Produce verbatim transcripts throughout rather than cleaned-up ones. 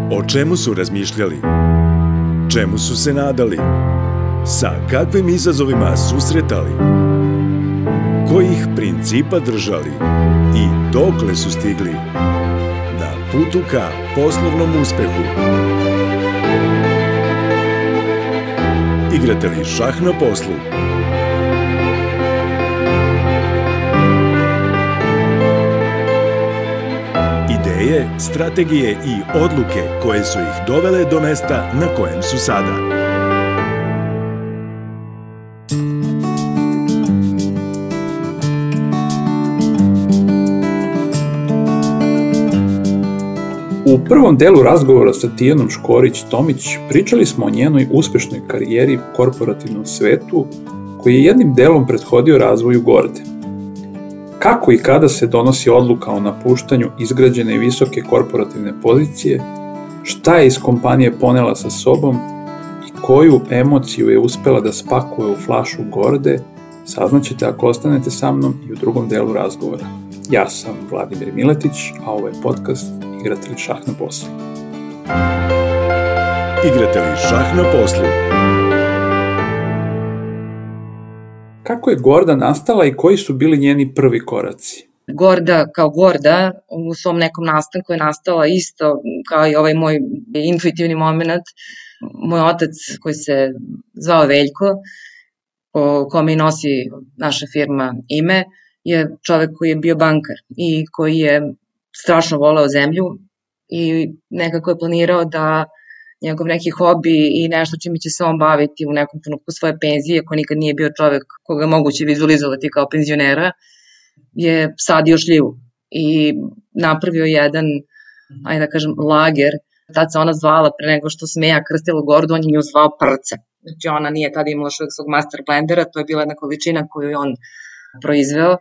O čemu su razmišljali? Čemu su se nadali? Sa kakvim izazovima susretali? Kojih principa držali? I dokle su stigli? Na putu ka poslovnom uspehu. Igrate li šah na poslu? Ideje, strategije i odluke koje su ih dovele do mesta na kojem su sada. U prvom delu razgovora sa Tijanom Škorić-Tomić pričali smo o njenoj uspešnoj karijeri u korporativnom svetu koji je jednim delom prethodio razvoju Gorde. Kako i kada se donosi odluka o napuštanju izgrađene i visoke korporativne pozicije, šta je iz kompanije ponela sa sobom i koju emociju je uspela da spakuje u flašu Gorde, saznaćete ako ostanete sa mnom i u drugom delu razgovora. Ja sam Vladimir Miletić, a ovo je podcast Igrate li šah na poslu? Igrate li šah na poslu? Kako je Gorda nastala i koji su bili njeni prvi koraci? Gorda kao Gorda u svom nekom nastanku je nastala isto kao i ovaj moj intuitivni moment. Moj otac koji se zvao Veljko, po kome i nosi naša firma ime, je čovek koji je bio bankar i koji je strašno voleo zemlju i nekako je planirao da njegov neki hobi i nešto čime će se on baviti u nekom trenutku svoje penzije, ko nikad nije bio čovek koga je moguće vizualizovati kao penzionera, je sadio šljivu i napravio jedan, ajde da kažem, lager. Tad se ona zvala, pre nego što sam ja krstila Gordu, on je nju zvao Prce. Znači ona nije tada imala što svog master blendera, to je bila jedna količina koju je on proizveo,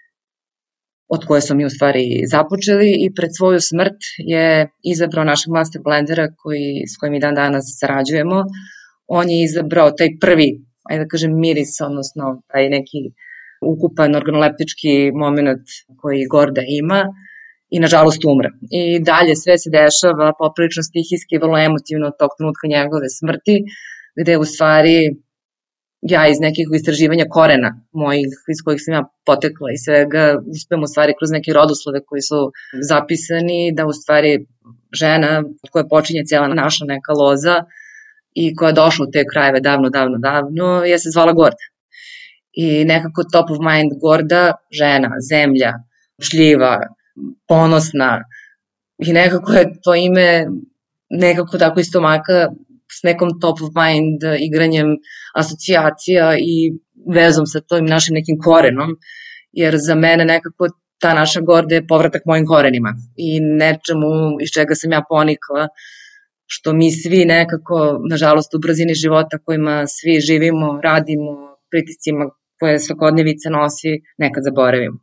od koje smo mi u stvari započeli, i pred svoju smrt je izabrao našeg master blendera koji, s kojim i dan danas sarađujemo. On je izabrao taj prvi, ajde da kažem, miris, odnosno taj neki ukupan organoleptički moment koji Gorda ima i nažalost umre. I dalje sve se dešava poprilično stihijski, vrlo emotivno od tog trenutka njegove smrti, gde u stvari ja iz nekih istraživanja korena mojih, iz kojih sam ja potekla i svega, uspem u stvari kroz neke rodoslove koji su zapisani, da u stvari žena od koje počinje cijela naša neka loza i koja je došla u te krajeve davno, davno, davno, je se zvala Gorda. I nekako top of mind Gorda, žena, zemlja, šljiva, ponosna, i nekako je to ime nekako tako iz stomaka s nekom top of mind igranjem asocijacija i vezom sa tim našim nekim korenom, jer za mene nekako ta naša Gorda je povratak mojim korenima i nečemu iz čega sam ja ponikla, što mi svi nekako, nažalost, u brzini života kojima svi živimo, radimo, pritiscima koje svakodnevica nosi, nekad zaboravimo.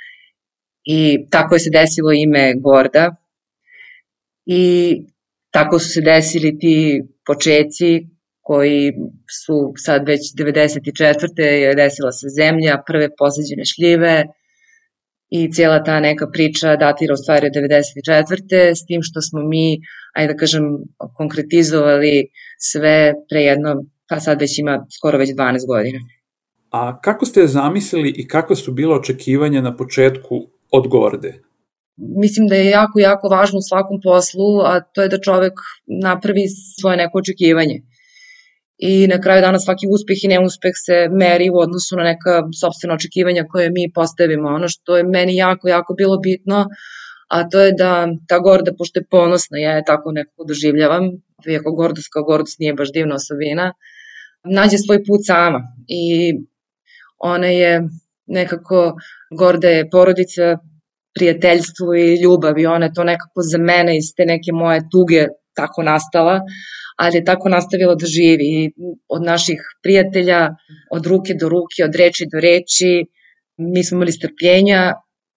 I tako je se desilo ime Gorda i tako su se desili ti počeci koji su sad već devedeset četvrte je desila se zemlja, prve posađene šljive i cijela ta neka priča datira u stvari od devedeset četvrte s tim što smo mi, ajde da kažem, konkretizovali sve pre jedno, pa sad već ima skoro već dvanaest godina. A kako ste je zamislili i kakve su bila očekivanja na početku od Gorde? Mislim da je jako, jako važno u svakom poslu, a to je da čovek napravi svoje neko očekivanje. I na kraju dana svaki uspeh i neuspeh se meri u odnosu na neka sopstvena očekivanja koje mi postavimo. Ono što je meni jako, jako bilo bitno, a to je da ta Gorda, pošto je ponosna, ja je tako nekako doživljavam, iako gordost kao gordost nije baš divna osobina, nađe svoj put sama. I ona je nekako, Gorda je porodica, prijateljstvo i ljubav i ona je to nekako za mene iz te neke moje tuge tako nastala, ali je tako nastavila da živi i od naših prijatelja, od ruke do ruke, od reči do reči, mi smo imali strpljenja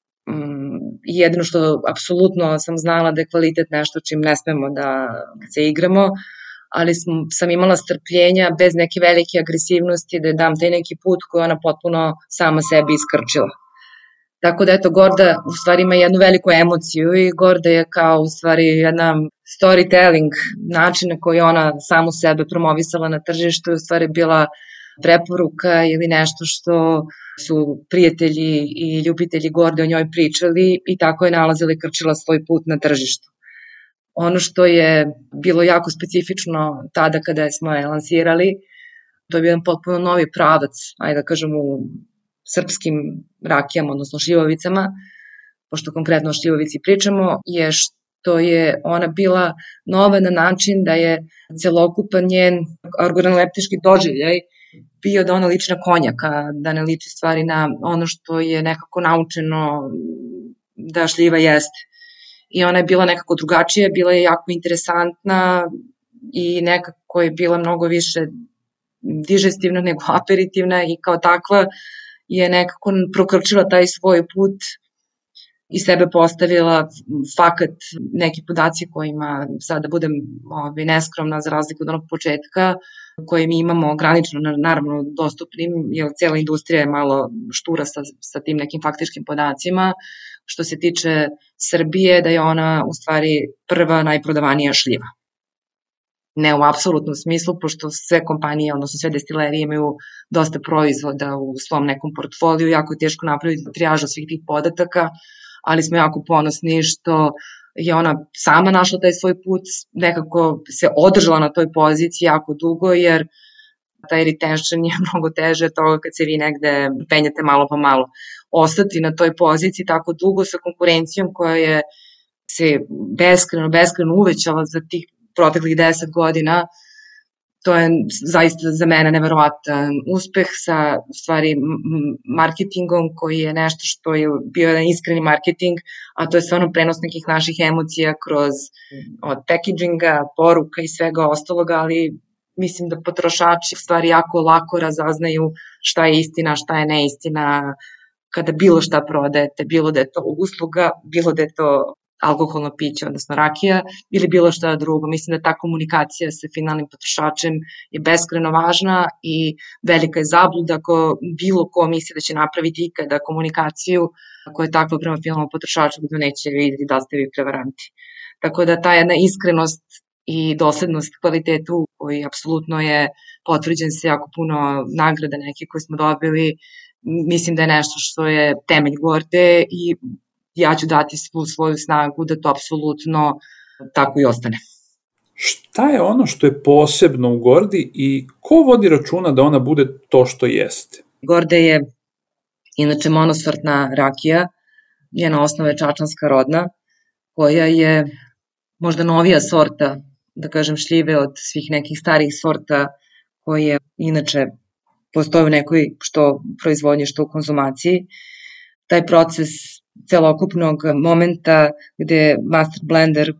i jedino što apsolutno sam znala da je kvalitet nešto čim ne smemo da se igramo, ali sam, sam imala strpljenja bez neke velike agresivnosti da dam taj neki put koji ona potpuno sama sebi iskrčila. Tako da eto, Gorda u stvari ima jednu veliku emociju i Gorda je kao u stvari jedna storytelling način na koji ona samu sebe promovisala na tržištu, u stvari bila preporuka ili nešto što su prijatelji i ljubitelji Gorde o njoj pričali i tako je nalazila i krčila svoj put na tržištu. Ono što je bilo jako specifično tada kada smo je lansirali, to je bio jedan potpuno novi pravac, ajde da kažem u srpskim rakijama, odnosno šljivovicama, pošto konkretno o šljivovici pričamo, je što je ona bila nova na način da je celokupan njen organoleptički doživljaj bio da ona liči na konjaka, da ne liči stvari na ono što je nekako naučeno da šljiva jeste. I ona je bila nekako drugačija, bila je jako interesantna i nekako je bila mnogo više digestivna nego aperitivna i kao takva je nekako prokrčila taj svoj put i sebe postavila fakat neki podaci kojima, sada budem ovaj, neskromna za razliku od onog početka, koje mi imamo granično, naravno, dostupnim, jer cijela industrija je malo štura sa, sa tim nekim faktičkim podacima. Što se tiče Srbije, da je ona u stvari prva najprodavanija šljiva. Ne u apsolutnom smislu, pošto sve kompanije, odnosno sve destilerije imaju dosta proizvoda u svom nekom portfoliju, jako je teško napraviti trijažu svih tih podataka, ali smo jako ponosni što je ona sama našla taj svoj put, nekako se održala na toj poziciji jako dugo, jer taj retention je mnogo teže od toga kad se vi negde penjete malo po malo. Ostati na toj poziciji tako dugo sa konkurencijom koja je se beskreno, beskreno uvećala za tih proteklih deset godina, to je zaista za mene neverovatan uspeh sa u stvari marketingom koji je nešto što je bio jedan iskreni marketing, a to je stvarno prenos nekih naših emocija kroz od packaginga, poruka i svega ostaloga, ali mislim da potrošači u stvari jako lako razaznaju šta je istina, šta je neistina kada bilo šta prodajete, bilo da je to usluga, bilo da je to alkoholno piće, odnosno rakija, ili bilo šta drugo. Mislim da ta komunikacija sa finalnim potrošačem je beskreno važna i velika je zabluda ako bilo ko misli da će napraviti ikada komunikaciju koja je takva prema finalnom potrošaču da neće vidjeti da ste vi prevaranti. Tako da ta jedna iskrenost i doslednost kvalitetu koji apsolutno je potvrđen se jako puno nagrada neke koje smo dobili, mislim da je nešto što je temelj Gorde i ja ću dati svu svoju snagu da to apsolutno tako i ostane. Šta je ono što je posebno u Gordi i ko vodi računa da ona bude to što jeste? Gorda je inače monossortna rakija, njena osnova je čačanska rodna, koja je možda novija sorta, da kažem šljive od svih nekih starih sorta koje inače postoje u nekoj što proizvodnji, što u konzumaciji. Taj proces celokupnog momenta gde master blender,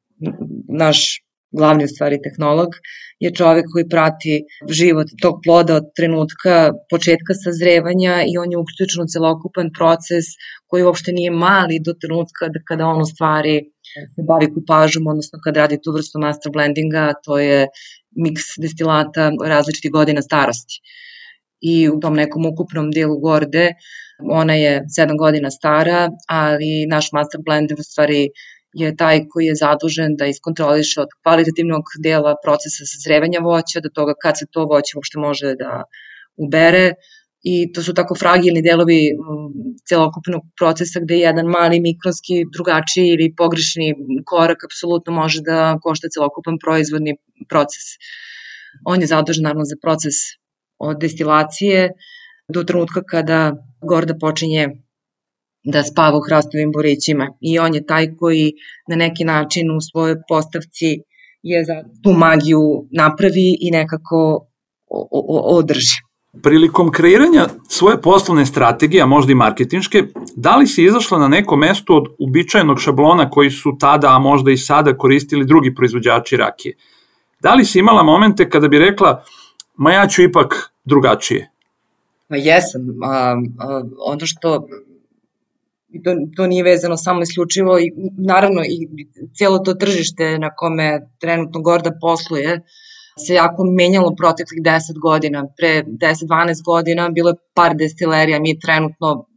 naš glavni u stvari tehnolog, je čovek koji prati život tog ploda od trenutka početka sazrevanja i on je uključen u celokupan proces koji uopšte nije mali do trenutka da kada on u stvari se bavi kupažom, odnosno kad radi tu vrstu master blendinga, to je miks destilata različitih godina starosti. I u tom nekom ukupnom delu Gorde ona je sedam godina stara, ali naš master blender u stvari je taj koji je zadužen da iskontroliše od kvalitativnog dela procesa sazrevanja voća do toga kad se to voće uopšte može da ubere. I to su tako fragilni delovi celokupnog procesa gde jedan mali mikronski drugačiji ili pogrešni korak apsolutno može da košta celokupan proizvodni proces. On je zadužen naravno za proces od destilacije do trenutka kada Gorda počinje da spava u hrastovim borićima i on je taj koji na neki način u svojoj postavci je za tu magiju napravi i nekako održi. Prilikom kreiranja svoje poslovne strategije, a možda i marketinške, da li si izašla na neko mesto od uobičajenog šablona koji su tada, a možda i sada koristili drugi proizvođači rakije? Da li si imala momente kada bi rekla, ma ja ću ipak drugačije? Ma jesam. A, a, ono što to, to nije vezano samo isključivo i naravno i cijelo to tržište na kome trenutno Gorda posluje se jako menjalo proteklih deset godina. Pre deset do dvanaest godina bilo je par destilerija, mi trenutno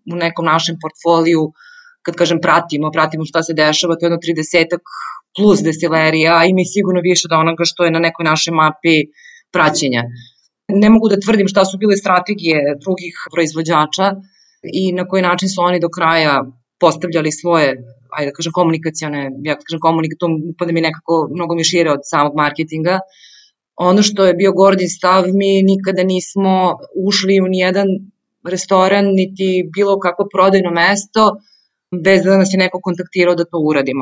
u nekom našem portfoliju, kad kažem pratimo, pratimo šta se dešava, to je jedno tridesetak plus destilerija i mi sigurno više od onoga što je na nekoj našoj mapi praćenja. Ne mogu da tvrdim šta su bile strategije drugih proizvođača i na koji način su oni do kraja postavljali svoje, ajde da kažem, komunikacione, ja da kažem komunikacione, to upada mi nekako mnogo mi šire od samog marketinga. Ono što je bio Gordin stav, mi nikada nismo ušli u nijedan restoran, niti bilo kakvo prodajno mesto, bez da nas je neko kontaktirao da to uradimo.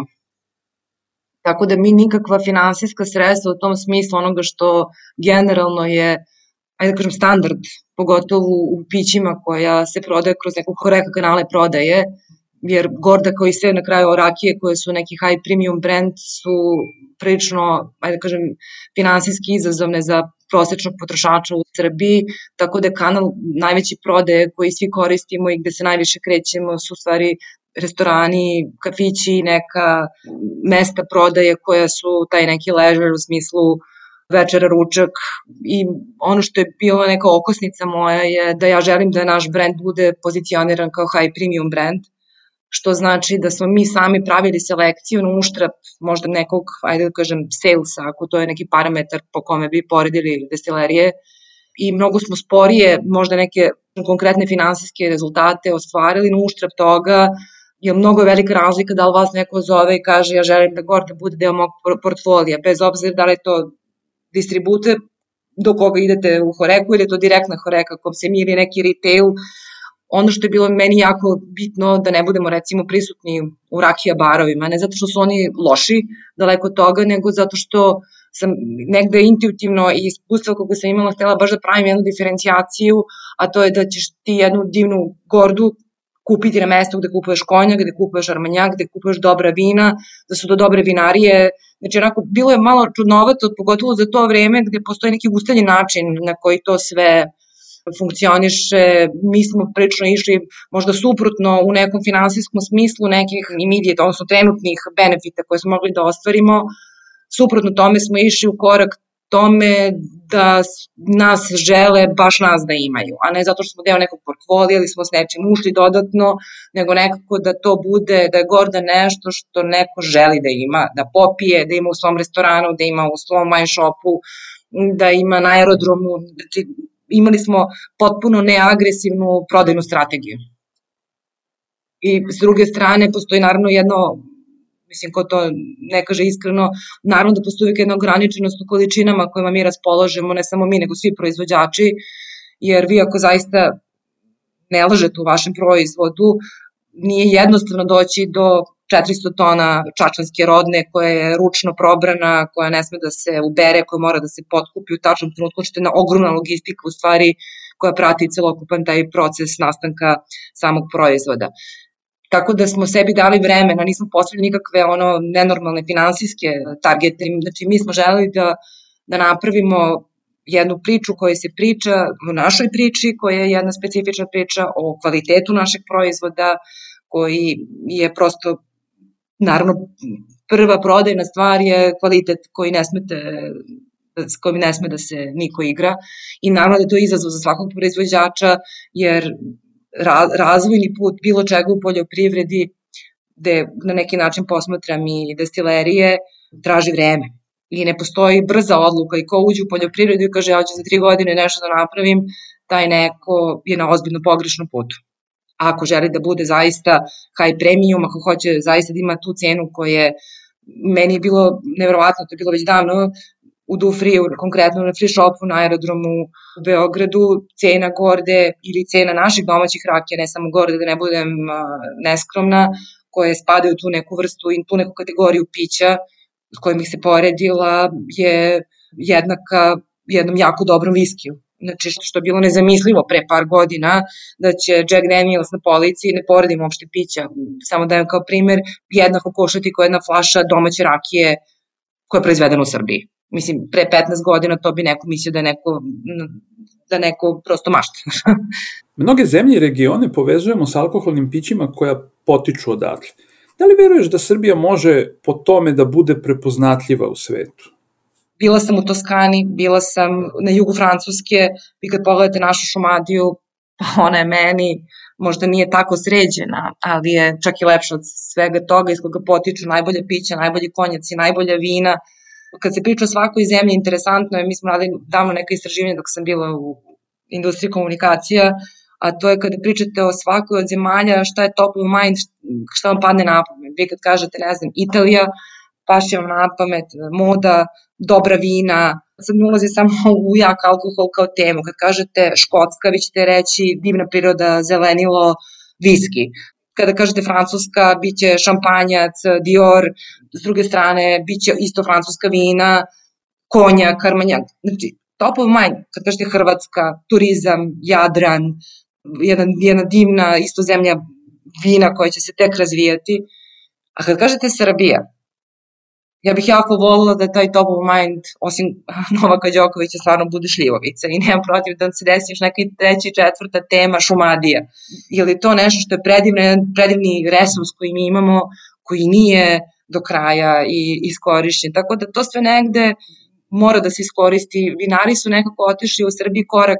Tako da mi nikakva finansijska sredstva u tom smislu onoga što generalno je, ajde da kažem, standard, pogotovo u pićima koja se prodaje kroz neku horeka kanale prodaje, jer Gorda kao i sve na kraju rakije koje su neki high premium brand su prilično, ajde da kažem, finansijski izazovne za prosečnog potrošača u Srbiji, tako da kanal najveći prodaje koji svi koristimo i gde se najviše krećemo su u stvari restorani, kafići, neka mesta prodaje koja su taj neki leisure u smislu večera, ručak i ono što je bila neka okosnica moja je da ja želim da naš brand bude pozicioniran kao high premium brand, što znači da smo mi sami pravili selekciju na uštrb možda nekog, ajde da kažem, salesa, ako to je neki parametar po kome bi poredili destilerije i mnogo smo sporije možda neke konkretne finansijske rezultate ostvarili na uštrb toga, je mnogo velika razlika da li vas neko zove i kaže ja želim da Gorda bude deo mog portfolija, bez obzira da li je to distributer do koga idete u Horeku ili je to direktna Horeka, kom se mi ili neki retail. Ono što je bilo meni jako bitno da ne budemo recimo prisutni u rakija barovima, ne zato što su oni loši, daleko od toga, nego zato što sam negde intuitivno i iskustva koga sam imala htela baš da pravim jednu diferencijaciju, a to je da ćeš ti jednu divnu Gordu kupiti na mestu gde kupuješ konjak, gde kupuješ armanjak, gde kupuješ dobra vina, da su to dobre vinarije. Znači, onako, bilo je malo čudnovato, pogotovo za to vreme gde postoji neki ustaljen način na koji to sve funkcioniše. Mi smo prilično išli možda suprotno u nekom finansijskom smislu nekih immediate, odnosno trenutnih benefita koje smo mogli da ostvarimo. Suprotno tome smo išli u korak tome da nas žele baš nas da imaju, a ne zato što smo deo nekog portfolija ili smo s nečim ušli dodatno, nego nekako da to bude, da je Gorda nešto što neko želi da ima, da popije, da ima u svom restoranu, da ima u svom wine shopu, da ima na aerodromu. Znači, imali smo potpuno neagresivnu prodajnu strategiju. I s druge strane postoji naravno jedno, mislim, ko to ne kaže iskreno, naravno da postoji uvijek jedna ograničenost u količinama kojima mi raspolažemo, ne samo mi, nego svi proizvođači, jer vi ako zaista ne lažete u vašem proizvodu, nije jednostavno doći do četiristo tona čačanske rodne koja je ručno probrana, koja ne sme da se ubere, koja mora da se potkupi u tačnom trenutku, što je jedna ogromna logistika u stvari koja prati celokupan taj proces nastanka samog proizvoda. Tako da smo sebi dali vremena, nismo postavili nikakve ono nenormalne finansijske targete. Znači, mi smo želeli da, da napravimo jednu priču koja se priča o našoj priči, koja je jedna specifična priča o kvalitetu našeg proizvoda, koji je prosto, naravno, prva prodajna stvar je kvalitet koji ne smete, s kojim ne sme da se niko igra. I naravno da je to izazov za svakog proizvođača, jer razvojni put bilo čega u poljoprivredi, gde na neki način posmatram i destilerije, traži vreme. I ne postoji brza odluka i ko uđe u poljoprivredu i kaže ja ću za tri godine nešto da napravim, taj neko je na ozbiljno pogrešnom putu. Ako želi da bude zaista high premium, ako hoće zaista da ima tu cenu koja je, meni je bilo nevjerovatno, to je bilo već davno, u Dufriju, konkretno na free shopu na aerodromu u Beogradu, cena Gorde ili cena naših domaćih rakija, ne samo Gorde, da ne budem neskromna, koje spadaju u tu neku vrstu i tu neku kategoriju pića s kojim ih se poredila, je jednaka jednom jako dobrom viskiju. Znači, što je bilo nezamislivo pre par godina, da će Jack Daniels na polici, ne poredim uopšte pića, samo dajem kao primer, jednako koštati kao jedna flaša domaće rakije koja je proizvedena u Srbiji. Mislim, pre petnaest godina to bi neko mislio da neko, da neko prosto mašta. Mnoge zemlje i regione povezujemo s alkoholnim pićima koja potiču odatle. Da li veruješ da Srbija može po tome da bude prepoznatljiva u svetu? Bila sam u Toskani, bila sam na jugu Francuske, vi kad pogledate našu Šumadiju, ona je meni možda nije tako sređena, ali je čak i lepša od svega toga iz koga potiču najbolje pića, najbolji konjaci, najbolja vina. Kad se priča o svakoj zemlji, interesantno je, mi smo radili davno neka istraživanja dok sam bila u industriji komunikacija, a to je kada pričate o svakoj od zemalja, šta je top of mind, šta vam padne na pamet. Vi kad kažete, ne znam, Italija, paše vam na pamet moda, dobra vina, sad ne ulazi samo u jak alkohol kao temu. Kad kažete Škotska, vi ćete reći divna priroda, zelenilo, viski. Kada kažete Francuska, bit će šampanjac, Dior, s druge strane, bit će isto francuska vina, konjak, armanjak. Znači, top of mind, kad kažete Hrvatska, turizam, Jadran, jedna, jedna divna isto zemlja vina koja će se tek razvijati. A kad kažete Srbija, ja bih jako volila da taj top of mind, osim Novaka Đokovića, stvarno bude šljivovica i nemam protiv da se desi još neka treća i četvrta tema Šumadija. Je li to nešto što je predivno, jedan predivni resurs koji mi imamo, koji nije do kraja i iskorišćen. Tako da to sve negde mora da se iskoristi. Vinari su nekako otišli u Srbiji korak,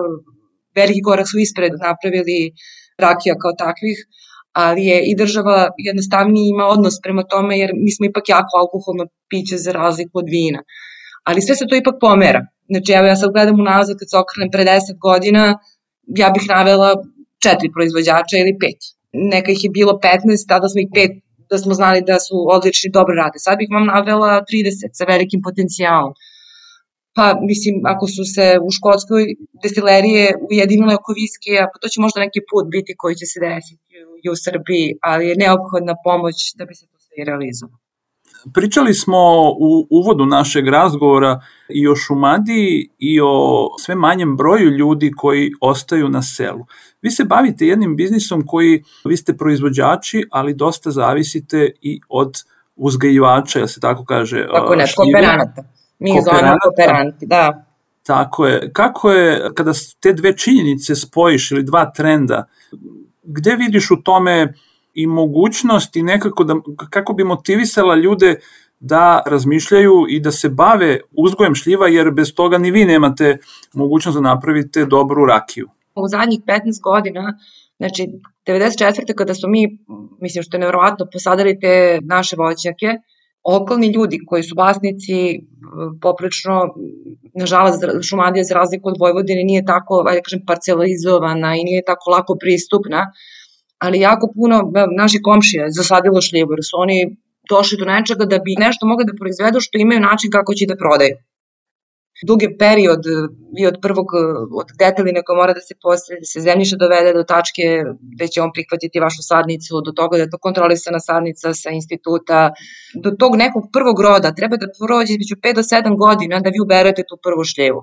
veliki korak su ispred napravili rakija kao takvih, ali je i država jednostavnije ima odnos prema tome, jer mi smo ipak jako alkoholno piće za razliku od vina. Ali sve se to ipak pomera. Znači, evo ja sad gledam unazad, kad se okrenem pre deset godina, ja bih navela četiri proizvođača ili pet. Neka ih je bilo petnaest, tada smo ih pet, da smo znali da su odlični, dobro rade. Sad bih vam navela trideset sa velikim potencijalom. Pa, mislim, ako su se u Škotskoj destilerije ujedinile oko viskija, pa to će možda neki put biti koji će se desiti i u Srbiji, ali je neophodna pomoć da bi se to sve realizovalo. Pričali smo u uvodu našeg razgovora i o Šumadiji i o sve manjem broju ljudi koji ostaju na selu. Vi se bavite jednim biznisom koji, vi ste proizvođači, ali dosta zavisite i od uzgajivača, ja se tako kaže. Tako ne, kooperanata. Mi ih zovemo kooperanti, da. Tako je. Kako je, kada te dve činjenice spojiš ili dva trenda, gde vidiš u tome i mogućnost i nekako da, kako bi motivisala ljude da razmišljaju i da se bave uzgojem šljiva, jer bez toga ni vi nemate mogućnost da napravite dobru rakiju? U zadnjih petnaest godina, znači devedeset četvrte kada smo mi, mislim što je nevjerovatno, posadali te naše voćnjake, okolni ljudi koji su vlasnici, poprično, nažalost, Šumadija za razliku od Vojvodine nije tako, ajde kažem, parcelizovana i nije tako lako pristupna, ali jako puno naših komšija zasadilo šljivu, jer su oni došli do nečega da bi nešto mogli da proizvedu što imaju način kako će da prodaju. Dug je period, vi od prvog, od detaljine koja mora da se postavi, da se zemljište dovede do tačke gde će on prihvatiti vašu sadnicu, do toga da je to kontrolisana sadnica sa instituta, do tog nekog prvog roda treba da prođe između pet do sedam godina da vi uberete tu prvu šljivu.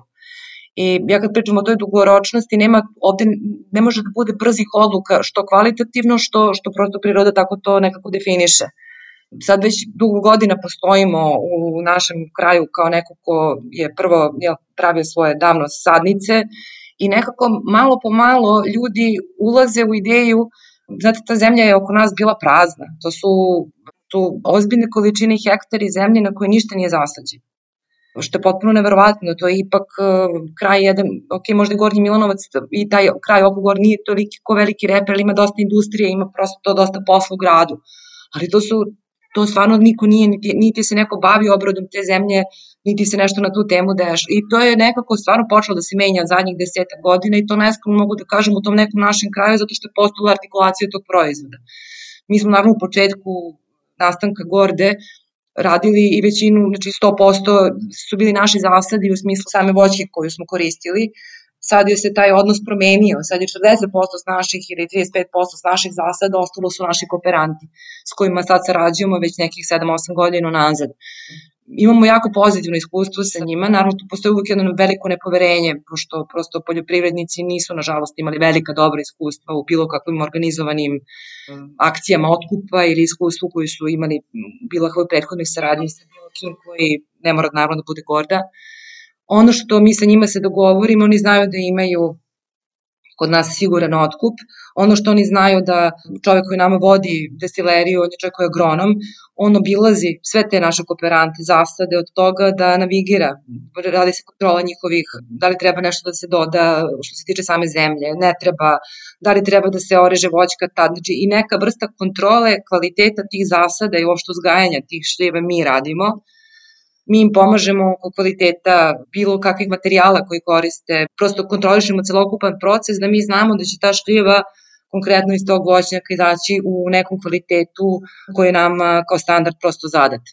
I ja kad pričam o toj dugoročnosti, nema, ovde ne može da bude brzih odluka, što kvalitativno, što, što prosto priroda tako to nekako definiše. Sad već dugo godina postojimo u našem kraju kao neko ko je prvo jel, pravio svoje davno sadnice i nekako malo po malo ljudi ulaze u ideju, znate, ta zemlja je oko nas bila prazna, to su, su ozbiljne količine hektari zemlje na koje ništa nije zasađeno. Što je potpuno neverovatno, to je ipak kraj jedan, ok, možda Gornji Milanovac i taj kraj oko Gor nije toliko veliki reper, ali ima dosta industrije, ima prosto to dosta posla u gradu, ali to su to stvarno niko nije, niti, niti se neko bavi obradom te zemlje, niti se nešto na tu temu deša. I to je nekako stvarno počelo da se menja zadnjih desetak godina i to neskromno mogu da kažem u tom nekom našem kraju, zato što je postala artikulacija tog proizvoda. Mi smo naravno u početku nastanka Gorde radili i većinu, znači sto posto su bili naši zasadi u smislu same voćke koju smo koristili. Sad je se taj odnos promenio, sad je četrdeset posto s naših ili trideset pet posto s naših zasada, ostalo su naši kooperanti s kojima sad sarađujemo već nekih sedam osam godina nazad. Imamo jako pozitivno iskustvo sa njima, naravno tu postoji uvijek jedno veliko nepoverenje, pošto prosto poljoprivrednici nisu nažalost imali velika dobra iskustva u bilo kakvim organizovanim akcijama otkupa ili iskustvu koji su imali bilo kakve prethodne saradnje sa bilo kim koji ne mora naravno da bude Gorda. Ono što mi sa njima se dogovorimo, oni znaju da imaju kod nas siguran otkup. Ono što oni znaju da čovjek koji nama vodi destileriju, on je čovjek koji je agronom, on obilazi sve te naše kooperante, zasade od toga da navigira, radi se kontrola njihovih, da li treba nešto da se doda što se tiče same zemlje, ne treba, da li treba da se oreže voćka tad, znači i neka vrsta kontrole kvaliteta tih zasada i uopšte uzgajanja tih šljiva mi radimo. Mi im pomažemo oko kvaliteta bilo kakvih materijala koji koriste, prosto kontrolišemo celokupan proces da mi znamo da će ta šljiva konkretno iz tog voćnjaka izaći u nekom kvalitetu koji je nam kao standard prosto zadat.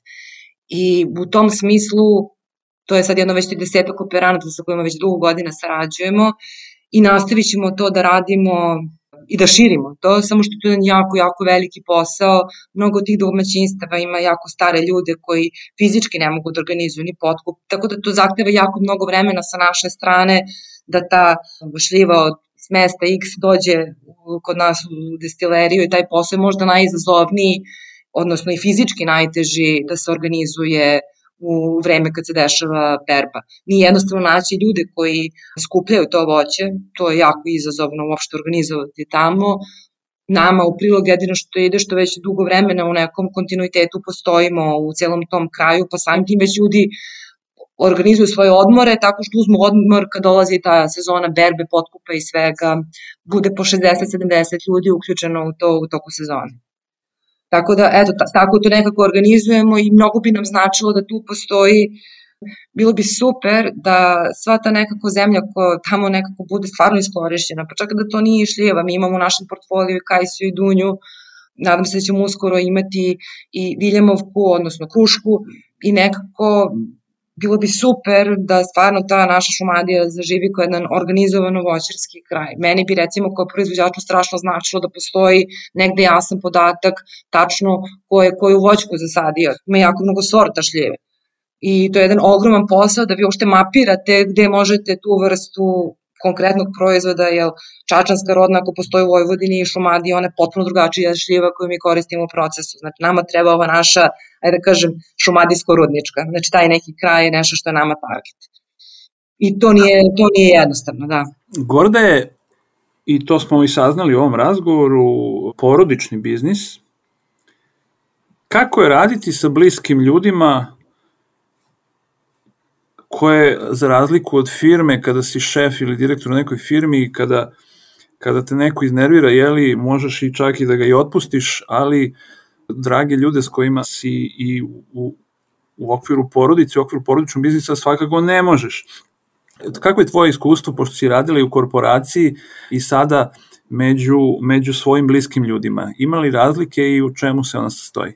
I u tom smislu, to je sad jedno već trideset kooperanata sa kojima već dugo godina sarađujemo i nastavit ćemo to da radimo i da širimo to, samo što to je jako, jako veliki posao. Mnogo tih domaćinstava ima jako stare ljude koji fizički ne mogu da organizuju ni potkup, tako da to zahteva jako mnogo vremena sa naše strane da ta šljiva od mesta X dođe kod nas u destileriju i taj posao je možda najizazovniji, odnosno i fizički najteži da se organizuje u vreme kad se dešava berba. Nije jednostavno naći ljude koji skupljaju to voće, to je jako izazovno uopšte organizovati tamo. Nama u prilog jedino što ide što već dugo vremena u nekom kontinuitetu postojimo u celom tom kraju, pa samim tim već ljudi organizuju svoje odmore tako što uzmu odmor kad dolazi ta sezona berbe, potkupa i svega, bude po šezdeset sedamdeset ljudi uključeno u to u toku sezone. Tako da, eto, tako to nekako organizujemo i mnogo bi nam značilo da tu postoji, bilo bi super da sva ta nekako zemlja koja tamo nekako bude stvarno iskorišćena, pa čak da to nije šljiva, mi imamo u našem portfoliju i kajsiju i dunju, nadam se da ćemo uskoro imati i viljemovku, odnosno krušku i nekako bilo bi super da stvarno ta naša Šumadija zaživi kao jedan organizovano voćarski kraj. Meni bi recimo kao proizvođaču strašno značilo da postoji negde jasan podatak tačno ko je koju voćku zasadio. Ima jako mnogo sorta šljive. I to je jedan ogroman posao da vi uopšte mapirate gde možete tu vrstu konkretnog proizvoda, jer čačanska rodna ako postoji u Vojvodini i Šumadiji, ona je potpuno drugačija šljiva koju mi koristimo u procesu. Znači nama treba ova naša, ajde da kažem, šumadijsko-rudnička. Znači taj neki kraj je nešto što je nama target. I to nije, to nije jednostavno, da. Gorda je, i to smo i saznali u ovom razgovoru, porodični biznis. Kako je raditi sa bliskim ljudima koje, za razliku od firme, kada si šef ili direktor u nekoj firmi, kada, kada te neko iznervira, jeli, možeš i čak i da ga i otpustiš, ali drage ljude s kojima si i u, u okviru porodice, u okviru porodičnog biznisa svakako ne možeš. Kako je tvoje iskustvo, pošto si radila i u korporaciji i sada među, među svojim bliskim ljudima? Ima li razlike i u čemu se ona sastoji?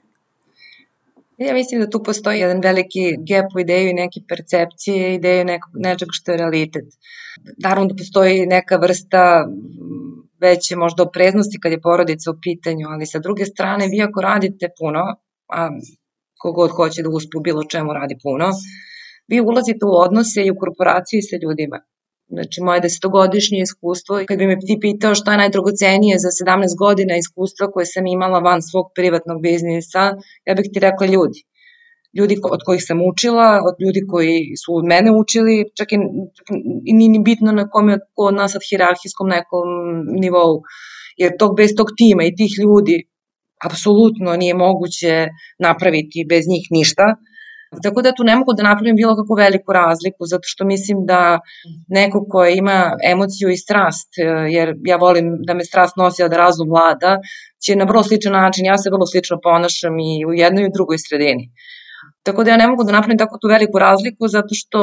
Ja mislim da tu postoji jedan veliki gap u ideju i neke percepcije, ideju nekog, nečeg što je realitet. Naravno da postoji neka vrsta veće možda opreznosti kad je porodica u pitanju, ali sa druge strane vi ako radite puno, a kogod hoće da uspe u bilo čemu radi puno, vi ulazite u odnose i u korporaciji sa ljudima. Znači, moje desetogodišnje iskustvo, kad bi me ti pitao šta je najdragocenije za sedamnaest godina iskustva koje sam imala van svog privatnog biznisa, ja bih ti rekla ljudi. Ljudi od kojih sam učila, od ljudi koji su od mene učili, čak i, i nije ni bitno na kom je od nas od hijerarhijskom nekom nivou, jer tog, bez tog tima i tih ljudi apsolutno nije moguće napraviti bez njih ništa. Tako da tu ne mogu da napravim bilo kakvu veliku razliku, zato što mislim da neko ko ima emociju i strast, jer ja volim da me strast nosi, a da razum vlada, će na vrlo sličan način, ja se vrlo slično ponašam i u jednoj i u drugoj sredini. Tako da ja ne mogu da napravim tako tu veliku razliku, zato što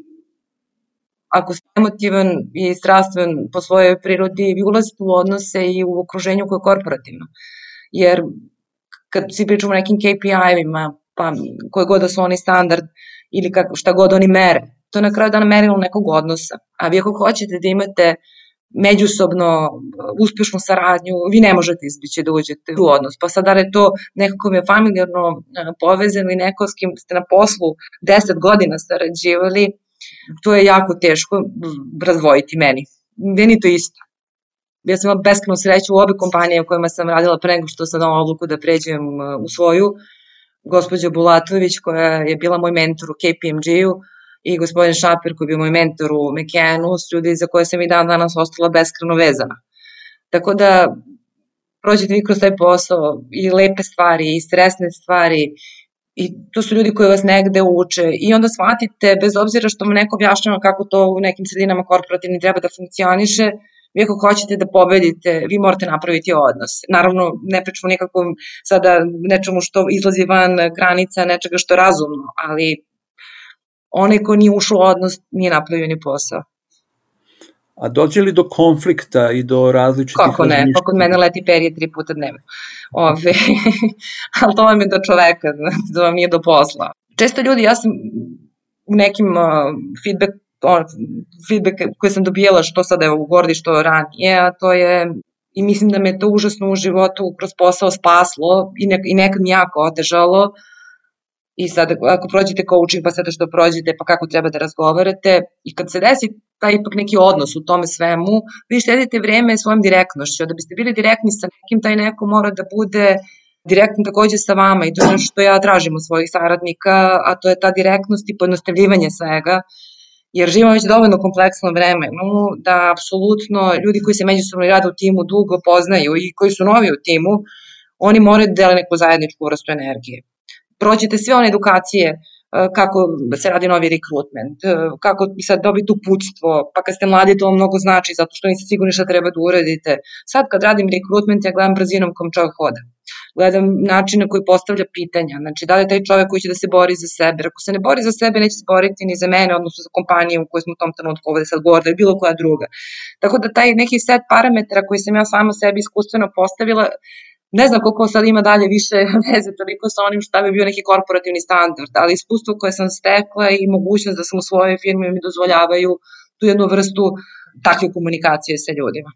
ako ste emotivan i strastven po svojoj prirodi, vi ulazite u odnose i u okruženju koje je korporativno. Jer kad si pričamo o nekim K P I-evima, pa koje god da su oni standard ili kako, šta god oni mere, to je na kraju dana merilo nekog odnosa. A vi ako hoćete da imate međusobno uspešnu saradnju, vi ne možete izbići da uđete u odnos. Pa sad da li je to nekako mi je familijarno povezan ili neko s kim ste na poslu deset godina sarađivali, to je jako teško razdvojiti meni. Meni to isto. Ja sam imala beskrajnu sreću u obe kompanije u kojima sam radila pre nego što sam dala odluku da pređem u svoju. Gospođa Bulatović, koja je bila moj mentor u K P M G-u, i gospodin Šaper koji je bio moj mentor u Mekenu, su ljudi za koje sam i dan danas ostala beskreno vezana. Tako da prođete vi kroz taj posao i lepe stvari i stresne stvari i to su ljudi koji vas negde uče i onda shvatite, bez obzira što vam neko objašnjava kako to u nekim sredinama korporativni treba da funkcioniše, vi ako hoćete da pobedite, vi morate napraviti odnos. Naravno, ne pričamo nikakvom sada nečemu što izlazi van granica, nečega što je razumno, ali onaj ko nije ušao u odnos nije napravio ni posao. A dođe li do konflikta i do različitih Kako ne, pa kod mene leti perje tri puta dnevno. Ove, ali to vam je do čoveka, to vam nije do posla. Često ljudi, ja sam u nekim uh, feedback, on, feedback koje sam dobijela što sada je u Gordi, što ranije, a to je, i mislim da me to užasno u životu kroz posao spaslo i, ne, i nekad mi jako otežalo. I sad, ako prođete coaching, pa sada što prođete, pa kako treba da razgovarate, i kad se desi taj ipak neki odnos u tome svemu, vi štedite vreme svojom direktnošću. Da biste bili direktni sa nekim, taj neko mora da bude direktno takođe sa vama i to je nešto što ja tražim od svojih saradnika, a to je ta direktnost i pojednostavljivanje svega, jer živimo već dovoljno kompleksno vreme, no, da apsolutno ljudi koji se međusobno rade u timu dugo poznaju i koji su novi u timu, oni moraju da dele neku zajedničku vrstu energije. Prođete sve one edukacije kako se radi novi rekrutment, kako sad dobiti uputstvo, pa kad ste mladi to mnogo znači zato što niste sigurni šta treba da uradite. Sad kad radim rekrutment ja gledam brzinom kom čovjek hoda. Gledam način na koji postavlja pitanja, znači da li je taj čovjek koji će da se bori za sebe. Ako se ne bori za sebe neće se boriti ni za mene, odnosno za kompaniju u kojoj smo u tom trenutku ovde sad Gorda ili bilo koja druga. Tako da taj neki set parametara koji sam ja sama sebi iskustveno postavila, ne znam koliko sad ima dalje više veze toliko sa onim šta bi bio neki korporativni standard, ali iskustvo koje sam stekla i mogućnost da sam u svojoj firmi mi dozvoljavaju tu jednu vrstu takve komunikacije sa ljudima.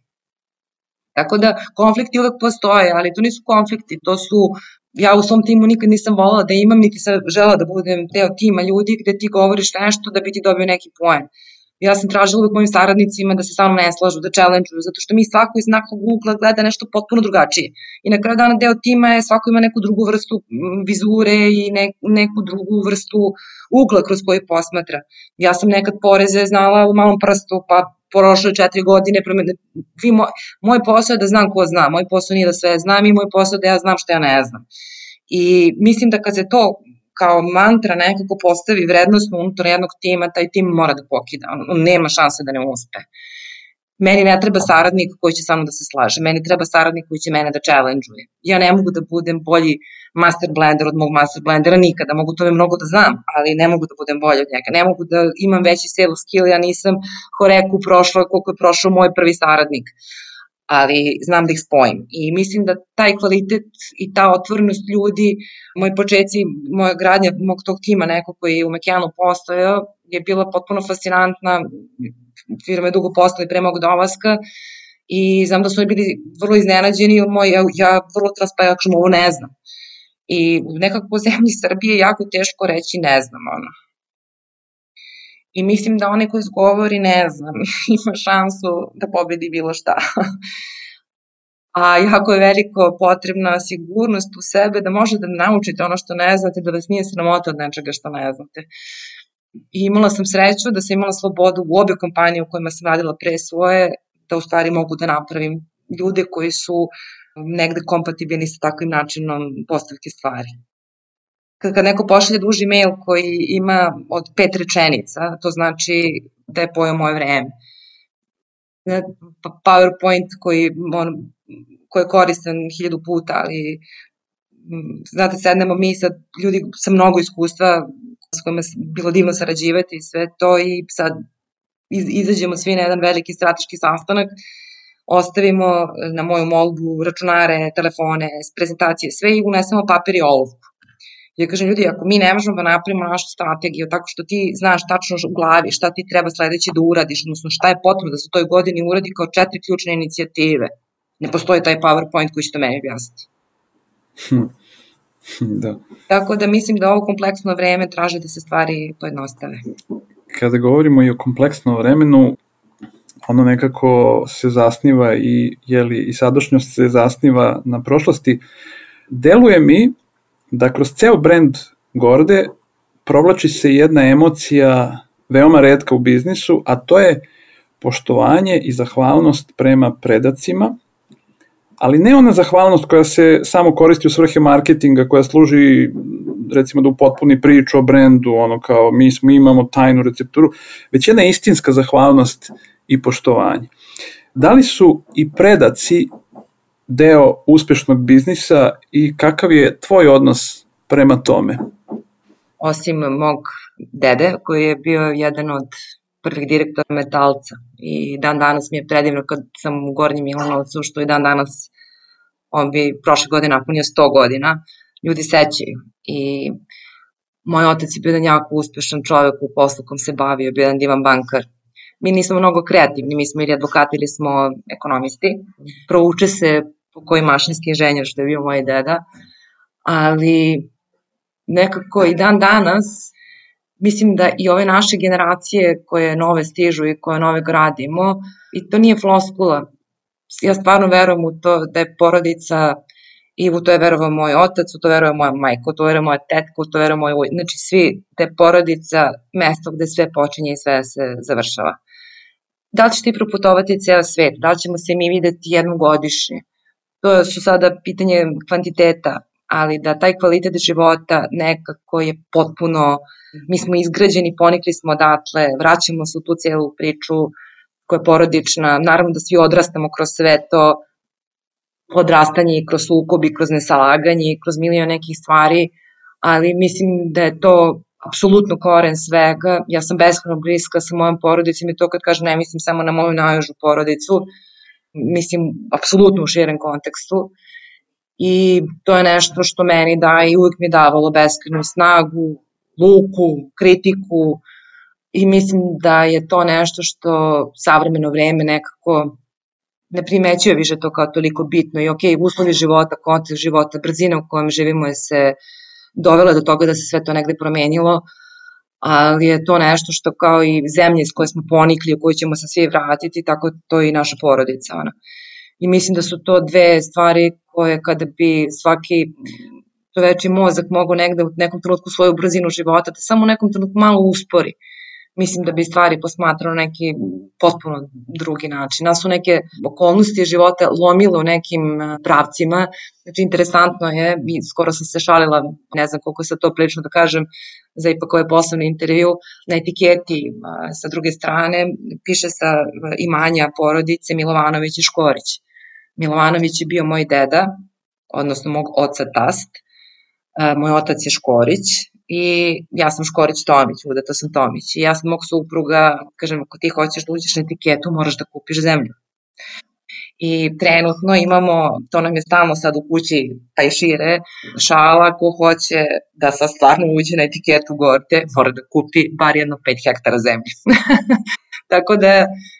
Tako da konflikti uvek postoje, ali to nisu konflikti, to su, ja u svom timu nikad nisam volala da imam, niti sam žela da budem deo tima ljudi gde ti govoriš nešto da bi ti dobio neki poen. Ja sam tražila uvek mojim saradnicima da se sa mnom ne slažu, da challenge-uju, zato što mi svako iz nekog ugla gleda nešto potpuno drugačije. I na kraju dana deo tima je, svako ima neku drugu vrstu vizure i ne, neku drugu vrstu ugla kroz koji posmatra. Ja sam nekad poreze znala u malom prstu, pa prošle četiri godine, vi, moj, moj posao je da znam ko zna, moj posao nije da sve znam i moj posao je da ja znam što ja ne znam. I mislim da kad se to kao mantra nekako postavi vrednostno unutar jednog tima, taj tim mora da pokida, on, on nema šanse da ne uspe. Meni ne treba saradnik koji će samo da se slaže, meni treba saradnik koji će mene da challenge-uje. Ja ne mogu da budem bolji master blender od mog master blendera nikada, mogu tome mnogo da znam, ali ne mogu da budem bolji od njega, ne mogu da imam veći sales skill, ja nisam Horeku prošla koliko je prošao moj prvi saradnik, ali znam da ih spojim. I mislim da taj kvalitet i ta otvorenost ljudi, moji početci, moja gradnja mog tog tima, neko koji je u Mekenu postojao, je bila potpuno fascinantna, firma je dugo postala pre mog dolaska i znam da su oni bili vrlo iznenađeni, moj, ja, ja vrlo transparentno ovo ne znam. I nekako po zemlji Srbije je jako teško reći ne znam, ono. I mislim da onaj koji izgovori ne znam, ima šansu da pobedi bilo šta. A jako je veliko potrebna sigurnost u sebe da možete da naučite ono što ne znate, da vas nije sramota od nečega što ne znate. I imala sam sreću da sam imala slobodu u obe kompanije u kojima sam radila pre svoje, da u stvari mogu da napravim ljude koji su negde kompatibilni sa takvim načinom postavke stvari. Kad neko pošalje duži mail koji ima od pet rečenica, to znači da je pojeo moje vreme. PowerPoint koji, on, koji je koristan hiljadu puta, ali znate, sednemo mi sad ljudi sa mnogo iskustva s kojima je bilo divno sarađivati i sve to i sad izađemo svi na jedan veliki strateški sastanak, ostavimo na moju molbu računare, telefone, prezentacije, sve i unesemo papir i olovku. Ja kažem, ljudi, ako mi ne možemo da napravimo našu strategiju tako što ti znaš tačno u glavi šta ti treba sledeće da uradiš, odnosno šta je potrebno da se u toj godini uradi kao četiri ključne inicijative, ne postoji taj PowerPoint koji će to meni objasniti. Hm. Da. Tako da mislim da ovo kompleksno vreme traži da se stvari pojednostave. Kada govorimo i o kompleksnom vremenu, ono nekako se zasniva i, jeli, i sadašnjost se zasniva na prošlosti. Deluje mi da kroz ceo brend Gorde provlači se jedna emocija veoma retka u biznisu, a to je poštovanje i zahvalnost prema predacima, ali ne ona zahvalnost koja se samo koristi u svrhe marketinga, koja služi recimo da upotpuni priču o brendu, ono kao mi, smo, imamo tajnu recepturu, već jedna istinska zahvalnost i poštovanje. Da li su i predaci deo uspešnog biznisa i kakav je tvoj odnos prema tome? Osim mog dede, koji je bio jedan od prvih direktora Metalca i dan danas mi je predivno kad sam u Gornjem Milanovcu, što i dan danas on bi prošle godine napunio sto godina, ljudi sećaju. I moj otac je bio jedan jako uspešan čovek u poslu kom se bavio, bio jedan divan bankar. Mi nismo mnogo kreativni, mi smo ili advokati ili smo ekonomisti. Prouče se po koji mašinski inženjer, što je bio moj deda, ali nekako i dan danas mislim da i ove naše generacije koje nove stižu i koje nove gradimo, i to nije floskula, ja stvarno verujem u to da je porodica, i u to je verovao moj otac, u to veruje moja majka, u to veruje moja tetka, u to veruje moj uj, znači svi, da je porodica mesto gde sve počinje i sve se završava. Da li će ti proputovati ceo svet, da li ćemo se mi videti jednom godišnje, to su sada pitanje kvantiteta, ali da taj kvalitet života nekako je potpuno, mi smo izgrađeni, ponikli smo odatle, vraćamo se u tu celu priču koja je porodična, naravno da svi odrastamo kroz sve to, odrastanje i kroz sukob i kroz nesalaganje i kroz milion nekih stvari, ali mislim da je to apsolutno koren svega. Ja sam beskrajno bliska sa mojom porodicom i to kad kažem ne mislim samo na moju najužu porodicu, mislim apsolutno u širem kontekstu i to je nešto što meni daje i uvijek mi je davalo beskrajnu snagu, luku, kritiku i mislim da je to nešto što savremeno vreme nekako ne primećuje više to kao toliko bitno i ok, uslovi života, kontekst života, brzina u kojem živimo je se dovela do toga da se sve to negde promenilo, ali je to nešto što kao i zemlje iz koje smo ponikli, u koju ćemo se svi vratiti, tako to i naša porodica. Ona. I mislim da su to dve stvari koje kada bi svaki čoveči mozak mogao negde u nekom trenutku svoju brzinu života, da samo u nekom trenutku malo uspori, mislim da bi stvari posmatrao neki potpuno drugi način. Nas su neke okolnosti života lomile u nekim pravcima, znači interesantno je, skoro sam se šalila, ne znam koliko se to prilično da kažem, za ipak ovaj poslovni intervju, na etiketi sa druge strane piše sa imanja porodice Milovanović i Škorić. Milovanović je bio moj deda, odnosno mog oca tast, moj otac je Škorić, i ja sam Škorić Tomić, udata sam Tomić. I ja sam mog supruga, kažem, ako ti hoćeš da uđeš na etiketu, moraš da kupiš zemlju. I trenutno imamo, to nam je stalno sad u kući, pa i šire, šala ko hoće da sad stvarno uđe na etiketu Gorte, mora da kupi bar jedno pet hektara zemlje. Tako da,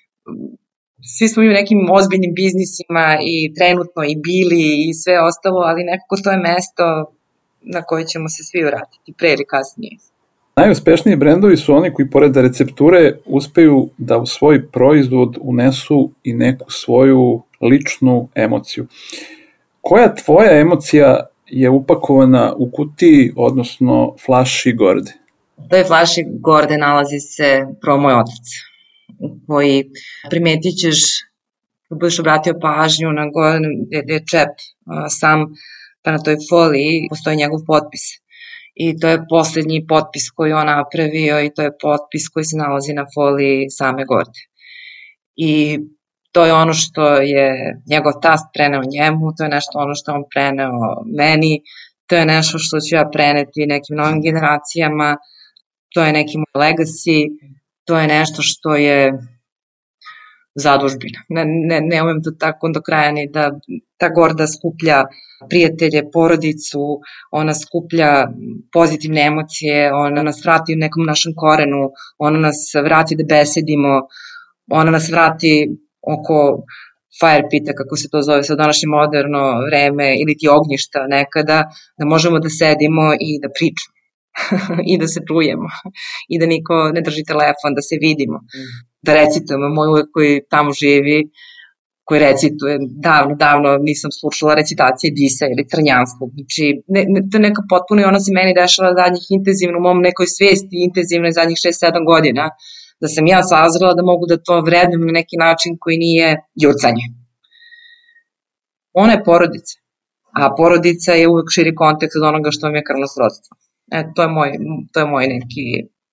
svi smo i u nekim ozbiljnim biznisima i trenutno i bili i sve ostalo, ali nekako to je mesto na koji ćemo se svi vratiti, pre ili kasnije. Najuspešniji brendovi su oni koji pored recepture uspeju da u svoj proizvod unesu i neku svoju ličnu emociju. Koja tvoja emocija je upakovana u kutiji, odnosno flaši Gorde? U toj flaši Gorde nalazi se prvo moj otac, koji primetit ćeš, kad budeš obratio pažnju na Gorde, gde je čep sam, pa na toj foliji postoji njegov potpis. I to je poslednji potpis koji on napravio i to je potpis koji se nalazi na foliji same Gorde. I to je ono što je njegov tast preneo njemu, to je nešto ono što on preneo meni, to je nešto što ću ja preneti nekim novim generacijama, to je neki moj legacy, to je nešto što je zadužbina. Ne, ne, ne umem to tako do kraja ni da ta Gorda skuplja prijatelje, porodicu, ona skuplja pozitivne emocije, ona nas vrati u nekom našem korenu, ona nas vrati da besedimo, ona nas vrati oko fire pita, kako se to zove sa današnje moderno vreme, ili ti ognjišta nekada, da možemo da sedimo i da pričamo i da se čujemo i da niko ne drži telefon, da se vidimo, da recitujemo. Moj uvek koji tamo živi, koji recituje, davno, davno nisam slušala recitacije Disa ili Crnjanskog, znači ne, ne, to je neka potpuno i ona se meni dešava zadnjih intenzivno u mom nekoj svesti, intenzivno zadnjih šest sedam godina, da sam ja sazrela da mogu da to vrednujem na neki način koji nije jurcanje. Ona je porodica, a porodica je uvek širi kontekst od onoga što vam je krvno srodstvo. E, to je moj, to je moj neki...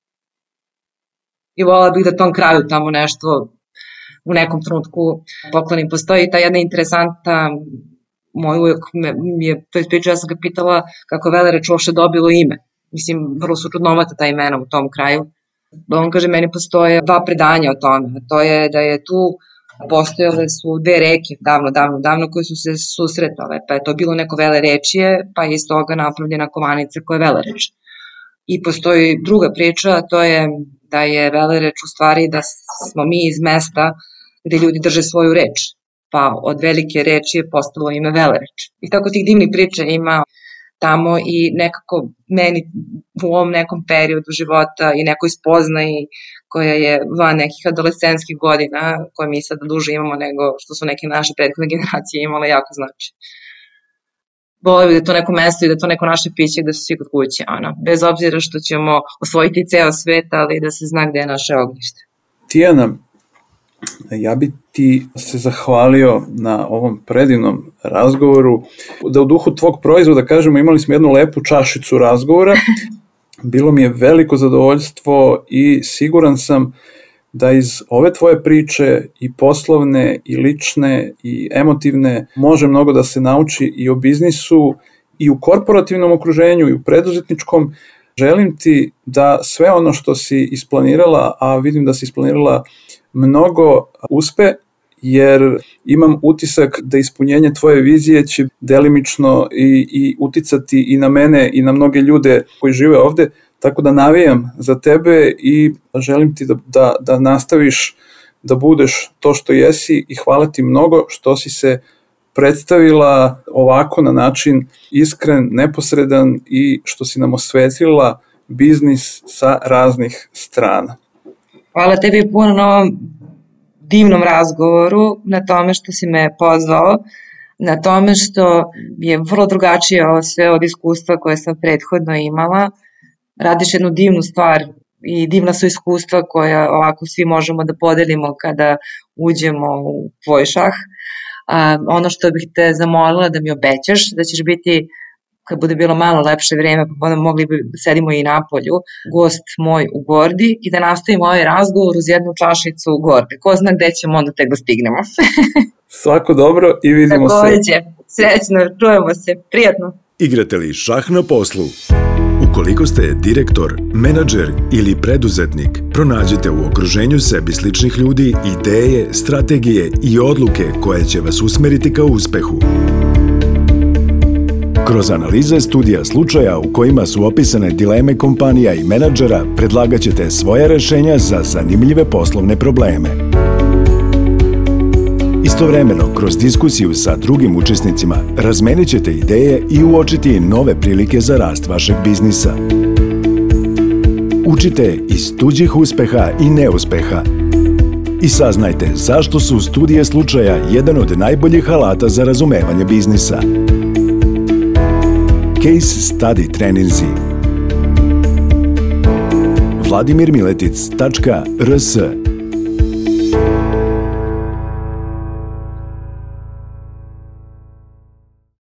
I volala bih da tom kraju tamo nešto u nekom trenutku poklonim. Postoji ta jedna interesanta, moj uvijek mi je, to je priča, ja sam ga pitala kako je velereč uopšte dobilo ime. Mislim, vrlo su čudnovata ta imena u tom kraju. On kaže, meni postoje dva predanja o tome, a to je da je tu postojale su dve reke davno, davno, davno koje su se susretale, pa je to bilo neko velerečije, pa je iz toga napravljena kovanica koja je velereč. I postoji druga priča, a to je da je velereč u stvari da smo mi iz mesta gde ljudi drže svoju reč, pa od velike reči je postalo ime velereč. I tako tih divnih priča ima tamo i nekako meni u ovom nekom periodu života i nekoj spoznaji koja je van nekih adolescenskih godina, koje mi sad duže imamo nego što su neke naše prethodne generacije imale, jako znači. Volio bi da je to neko mesto i da je to neko naše piće gde su svi kod kuće, ono. Bez obzira što ćemo osvojiti ceo svet, ali da se zna gde je naše ognjište. Tijana, ja bi ti se zahvalio na ovom predivnom razgovoru, da u duhu tvog proizvoda, kažemo, imali smo jednu lepu čašicu razgovora, bilo mi je veliko zadovoljstvo i siguran sam da iz ove tvoje priče i poslovne i lične i emotivne može mnogo da se nauči i o biznisu i u korporativnom okruženju i u preduzetničkom. Želim ti da sve ono što si isplanirala, a vidim da si isplanirala mnogo, uspe, jer imam utisak da ispunjenje tvoje vizije će delimično i, i uticati i na mene i na mnoge ljude koji žive ovde, tako da navijam za tebe i želim ti da, da, da nastaviš da budeš to što jesi i hvala ti mnogo što si se predstavila ovako na način iskren, neposredan i što si nam osvetlila biznis sa raznih strana. Hvala tebi puno na ovom divnom razgovoru, na tome što si me pozvao, na tome što je vrlo drugačije ovo sve od iskustva koje sam prethodno imala. Radiš jednu divnu stvar i divna su iskustva koja ovako svi možemo da podelimo kada uđemo u tvoj šah. A, ono što bih te zamolila da mi obećaš, da ćeš biti, kad bude bilo malo lepše vreme, pa onda mogli bi sedimo i napolju, gost moj u Gordi i da nastavimo ovaj razgovor uz jednu čašicu u Gordi. Ko zna gde ćemo onda tek da stignemo. Svako dobro i vidimo Takođe, se. Srećno, čujemo se, prijatno. Igrate li šah na poslu? Ukoliko ste direktor, menadžer ili preduzetnik, pronađite u okruženju sebi sličnih ljudi ideje, strategije i odluke koje će vas usmeriti ka uspehu. Kroz analize studija slučaja u kojima su opisane dileme kompanija i menadžera, predlagat ćete svoje rešenja za zanimljive poslovne probleme. Istovremeno, kroz diskusiju sa drugim učesnicima, razmenit ćete ideje i uočiti nove prilike za rast vašeg biznisa. Učite iz tuđih uspeha i neuspeha i saznajte zašto su studije slučaja jedan od najboljih alata za razumevanje biznisa. Case Study treninzi. Vladimir Miletic tačka r s